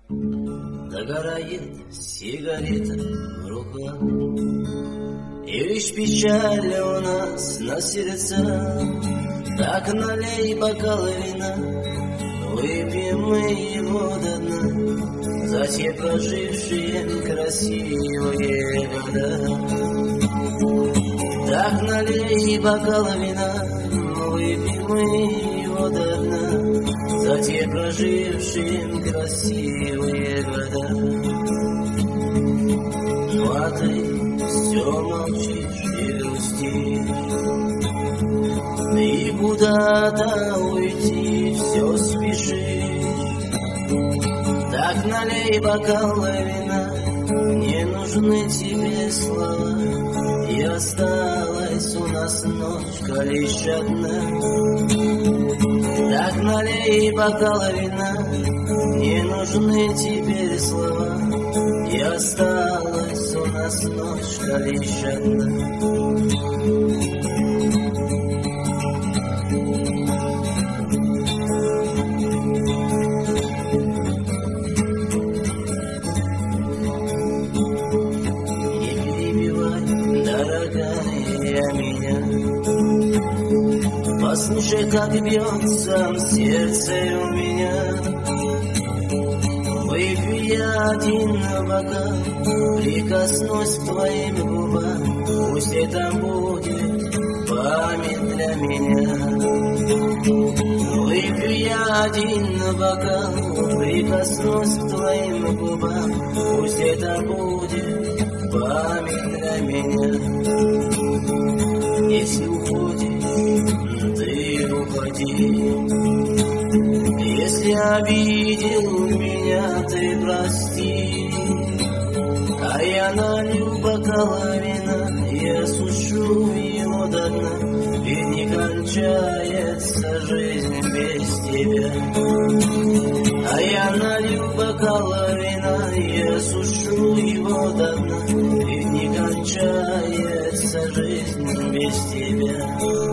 Догорает сигарета в руках, и лишь печаль у нас на сердцах. Так налей бокал вина, выпьем мы его до дна, за те прожившие красивые года. Так налей бокал вина, выпьем мы его до дна, за те прожившие красивые года. Ну а ты все молчишь и грустишь, и куда-то уйти все спешишь. Так налей бокал вина, не нужны тебе слова, и осталась у нас ночка лишь одна. Так налей бокал вина, не нужны теперь слова, и осталась у нас ночка лишь одна. Послушай, как бьется сердце у меня. Выпью я один бокал, прикоснусь к твоим губам, пусть это будет память для меня. Выпью я один бокал, прикоснусь к твоим губам, пусть это будет память для меня. Если уходишь, ты уходи. Если обидел меня, ты прости. А я налью бокал вина, я сушу его до дна, ведь не кончается жизнь без тебя. А я налью бокал вина, я сушу его до дна, ведь не кончается жизнь без тебя.